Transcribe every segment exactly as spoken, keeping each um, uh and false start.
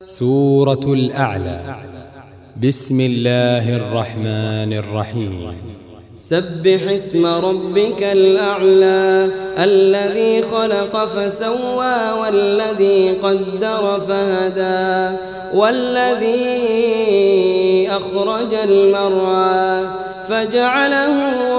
سورة الأعلى. بسم الله الرحمن الرحيم. سبح اسم ربك الأعلى الذي خلق فسوى والذي قدر فهدى والذي أخرج المرعى فجعله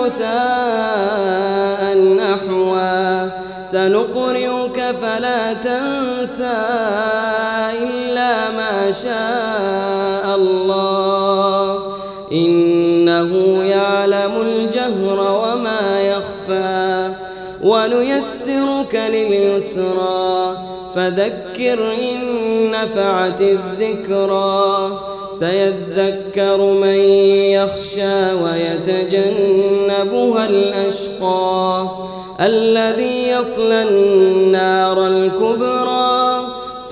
غثاء أحوى سنقرئك فلا تنسى إلا ما شاء الله إنه يعلم الجهر وما يخفى ونيسرك لليسرى فذكر إن نفعت الذكرى سيذكر من يخشى ويتجنبها الأشقى الذي يصلى النار الكبرى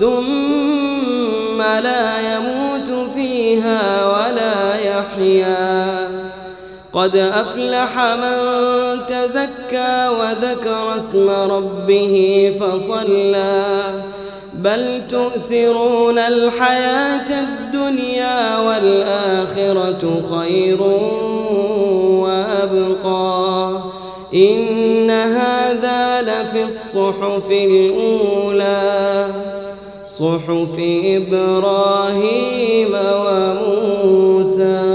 ثم لا يموت فيها ولا يحيا قد أفلح من تزكى وذكر اسم ربه فصلى بل تؤثرون الحياة الدنيا والآخرة خير وأبقى إن هذا لفي الصحف الأولى صحف إبراهيم وموسى.